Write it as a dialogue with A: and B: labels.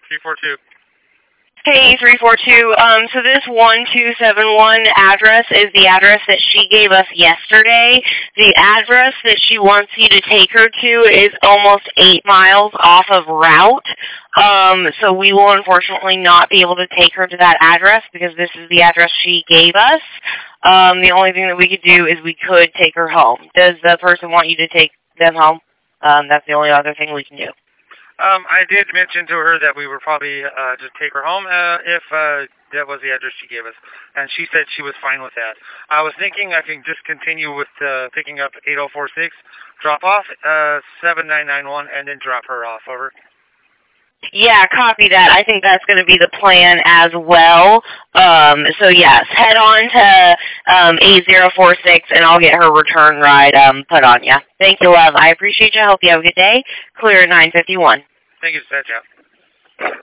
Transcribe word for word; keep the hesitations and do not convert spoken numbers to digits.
A: three four two.
B: Hey, three four two. Um, so this one two seven one address is the address that she gave us yesterday. The address that she wants you to take her to is almost eight miles off of route. Um, so we will unfortunately not be able to take her to that address because this is the address she gave us. Um, the only thing that we could do is we could take her home. Does the person want you to take them home? Um, that's the only other thing we can do.
A: Um, I did mention to her that we would probably uh, just take her home uh, if uh, that was the address she gave us, and she said she was fine with that. I was thinking I can just continue with uh, picking up eight oh four six, drop off uh, seven nine nine one, and then drop her off. Over.
B: Yeah, copy that. I think that's going to be the plan as well. Um, so, yes, head on to um, eight oh four six, and I'll get her return ride um, put on you. Thank you, love. I appreciate you. I hope you have a good day. Clear at nine fifty-one.
A: Thank you, Seth.